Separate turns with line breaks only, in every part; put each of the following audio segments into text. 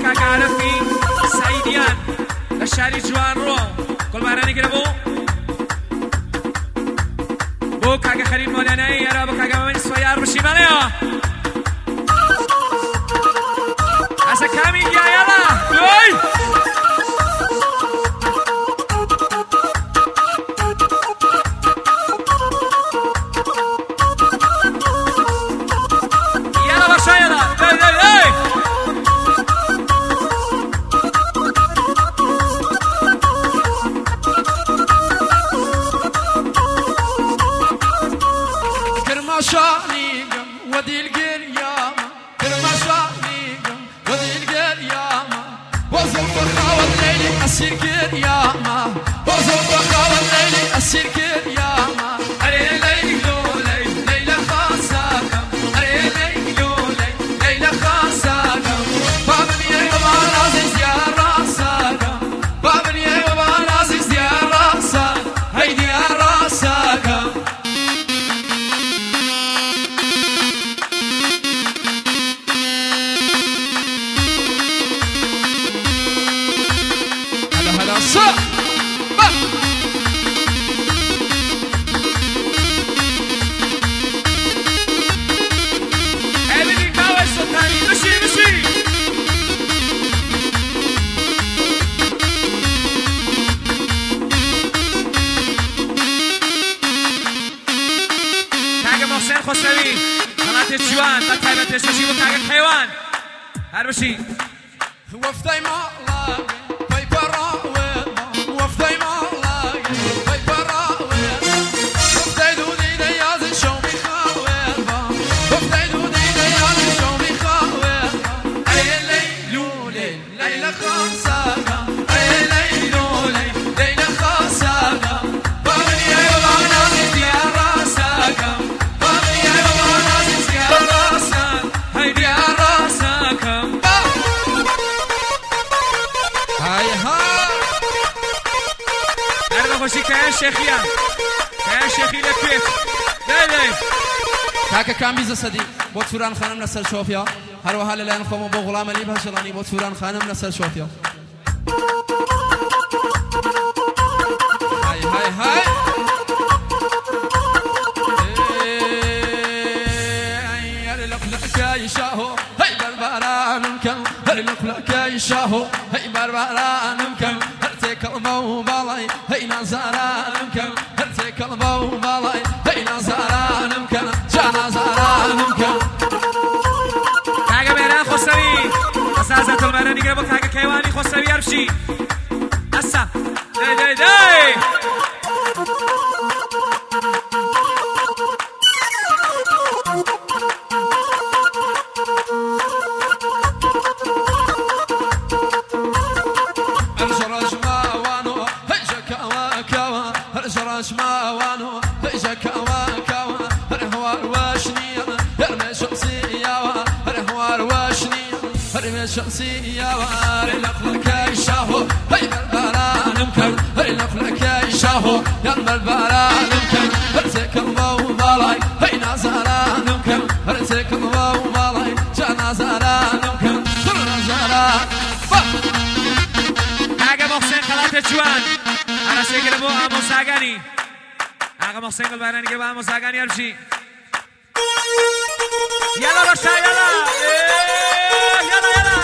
کاکە عەرەفی سەعیدیان لە شاری جوانڕۆ گوڵبارانی گرە بۆ کاکە خەلیل مۆلانایی هەرا بۆ کاکە مەمەد سویار بشی بەڵێەوە ئەسە کامی گیایەڵە دوی
بۆ توران خانم لەسەر شۆفیا هەروەها لەلایەن خۆمە بۆ غوڵام عەلی بەهەشتڵانی بۆ توران خانم لەسەر شۆفیا های های های هەر لە قولەکەی شاهۆ هەی بەربارانم کەم هەر لە قولەکەی شاهۆ هەی بەربارانم کەم هەر تێکەڵمە و باڵای هەی نازارانم کەم هەر تێکەڵمە و باڵای هەی نازارانم کەم جا نازارانم کەم
کاکە مێران خۆسەوی ئەسا ئازاتەڵمانە نیگرە بۆ کاکە کەیوانی خۆسەوی هەربشی ئەسا دەی دەی دەی
شمسية واري لقلك يشاهو هاي بالباران مكان هاي لقلك يشاهو يا بالباران مكان هرتك المو بالاي هاي نازاران مكان هرتك المو بالاي جا نازاران مكان كل نازاران
آقا محسن خلات جوان أنا سيقل بو آمو ساقاني آقا محسن قلباناني قبو آمو ساقاني هرشي يلا برشا يلا يلا يلا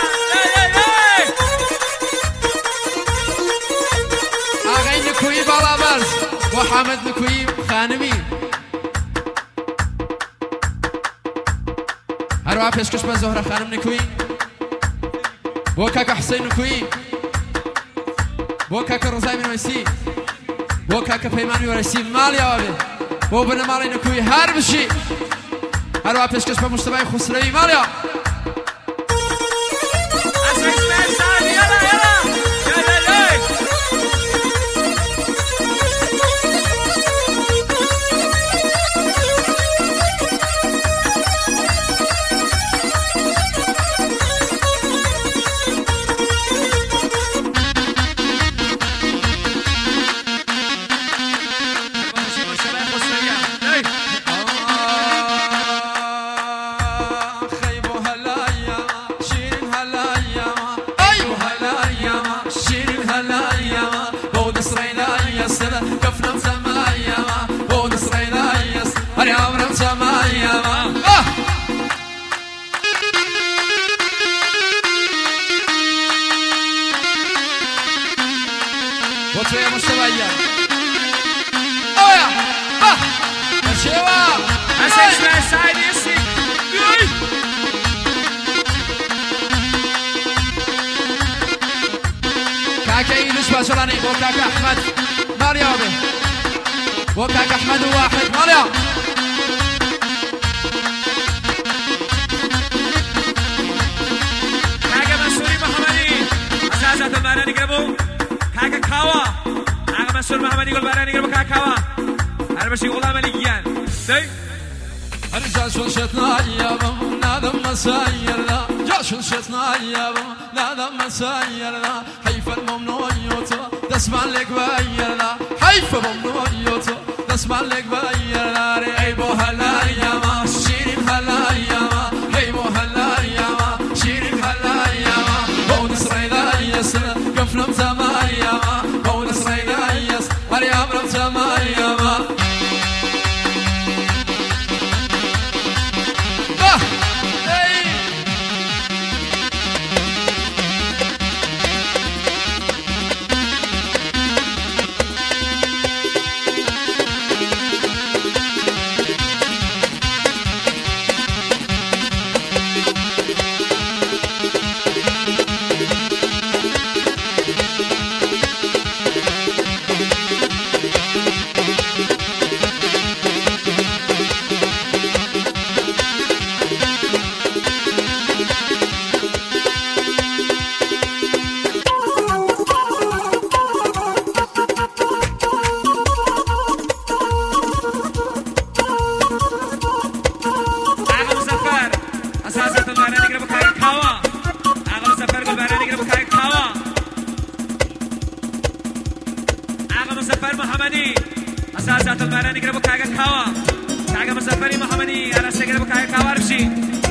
آقای نکویی بالا برز محمد نکویی خانمی هەروە پێشکەش بە زۆهرە خانم نکویی بۆ کاکە حسەین نکویی بۆ کاکە ڕۆزای منوەسی بۆ کاکە پەیمانی وەرەسی ماڵیەوە بێ بۆ بنەماڵی نکویی هەر بشی هەروە پێشکەش بە مشتەبای خوسرەوی ماڵیەوە خيبو هلا توی مشتبهیه اویا نشیوه
اسمع سعید یسی
كاكا يلش باشراني بو كاكا احمد مريابي بو كاكا احمد واحد مريم
كاكا منصوري محمدي اساسات المعنى نقربو كاكا كاوا كاكا منصور محمدي يقول معنى نقربو كاكا كاوا انا بشي غلام مليان دي
رجال شلشتنا يابا نادم مسايرنا جال شلشتنا يابا نادم مسايرنا حيف الممنوع يوتو تسمع لك بايرنا حيف الممنوع يوتو تسمع لك بايرنا ريبو هلا ياما شيرين هلا ياما ريبو هلا ياما شيرين هلا ياما بونس ريدا يسر قفلم زمان ياما بونس ريدا يسر مريم رم زمان ياما
اساسات المعنى نقربو كاكا كاوا كاكا مسافري محمدي انا سيقربو كاكا كاوا رفشي